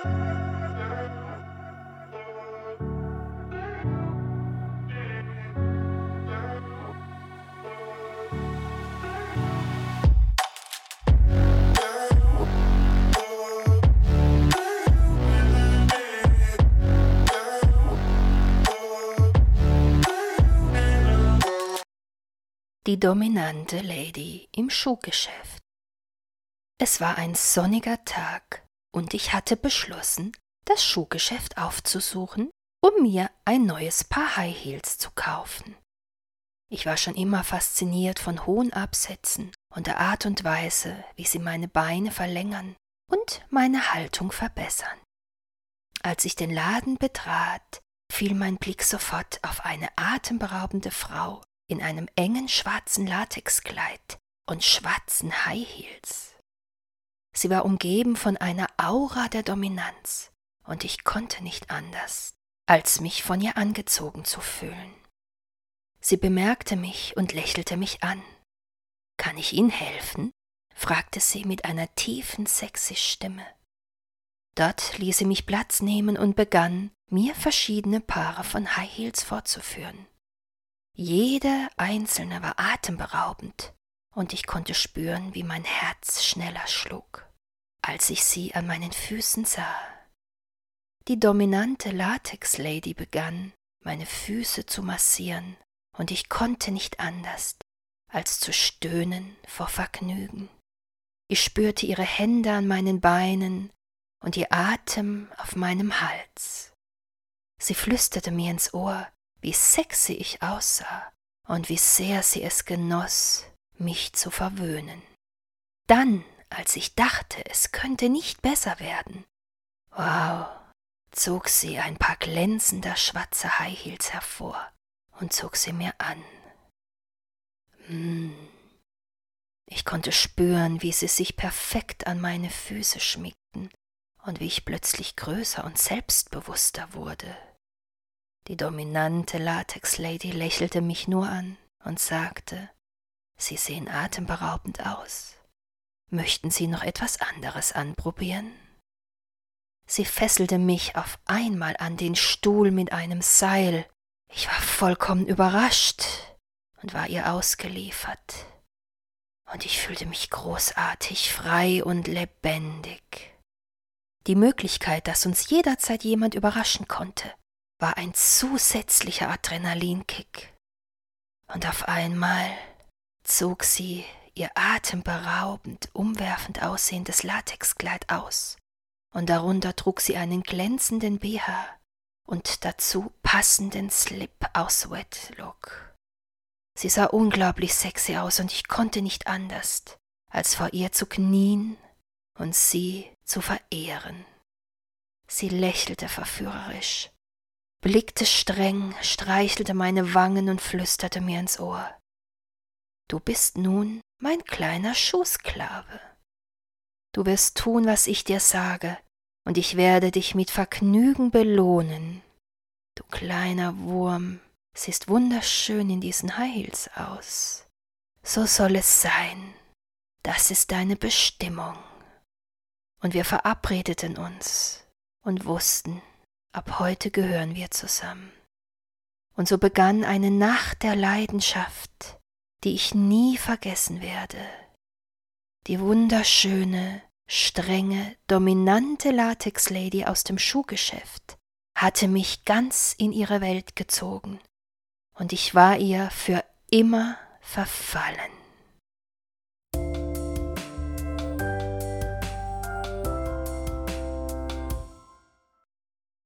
Die dominante Lady im Schuhgeschäft. Es war ein sonniger Tag und ich hatte beschlossen, das Schuhgeschäft aufzusuchen, um mir ein neues Paar High Heels zu kaufen. Ich war schon immer fasziniert von hohen Absätzen und der Art und Weise, wie sie meine Beine verlängern und meine Haltung verbessern. Als ich den Laden betrat, fiel mein Blick sofort auf eine atemberaubende Frau in einem engen schwarzen Latexkleid und schwarzen High Heels. Sie war umgeben von einer Aura der Dominanz, und ich konnte nicht anders, als mich von ihr angezogen zu fühlen. Sie bemerkte mich und lächelte mich an. »Kann ich Ihnen helfen?« fragte sie mit einer tiefen, sexy Stimme. Dort ließ sie mich Platz nehmen und begann, mir verschiedene Paare von High Heels vorzuführen. Jede einzelne war atemberaubend, und ich konnte spüren, wie mein Herz schneller schlug, als ich sie an meinen Füßen sah. Die dominante Latex-Lady begann, meine Füße zu massieren, und ich konnte nicht anders, als zu stöhnen vor Vergnügen. Ich spürte ihre Hände an meinen Beinen und ihr Atem auf meinem Hals. Sie flüsterte mir ins Ohr, wie sexy ich aussah und wie sehr sie es genoss, mich zu verwöhnen. Dann, als ich dachte, es könnte nicht besser werden, wow, zog sie ein paar glänzender schwarzer High Heels hervor und zog sie mir an. Ich konnte spüren, wie sie sich perfekt an meine Füße schmiegten und wie ich plötzlich größer und selbstbewusster wurde. Die dominante Latex-Lady lächelte mich nur an und sagte, »Sie sehen atemberaubend aus. Möchten Sie noch etwas anderes anprobieren?« Sie fesselte mich auf einmal an den Stuhl mit einem Seil. Ich war vollkommen überrascht und war ihr ausgeliefert. Und ich fühlte mich großartig, frei und lebendig. Die Möglichkeit, dass uns jederzeit jemand überraschen konnte, war ein zusätzlicher Adrenalinkick. Und auf einmal zog sie ihr atemberaubend, umwerfend aussehendes Latexkleid aus, und darunter trug sie einen glänzenden BH und dazu passenden Slip aus Wet Look. Sie sah unglaublich sexy aus, und ich konnte nicht anders, als vor ihr zu knien und sie zu verehren. Sie lächelte verführerisch, blickte streng, streichelte meine Wangen und flüsterte mir ins Ohr, »Du bist nun mein kleiner Schuhsklave. Du wirst tun, was ich dir sage, und ich werde dich mit Vergnügen belohnen. Du kleiner Wurm, siehst wunderschön in diesen High Heels aus. So soll es sein. Das ist deine Bestimmung.« Und wir verabredeten uns und wussten, ab heute gehören wir zusammen. Und so begann eine Nacht der Leidenschaft, die ich nie vergessen werde. Die wunderschöne, strenge, dominante Latex-Lady aus dem Schuhgeschäft hatte mich ganz in ihre Welt gezogen, und ich war ihr für immer verfallen.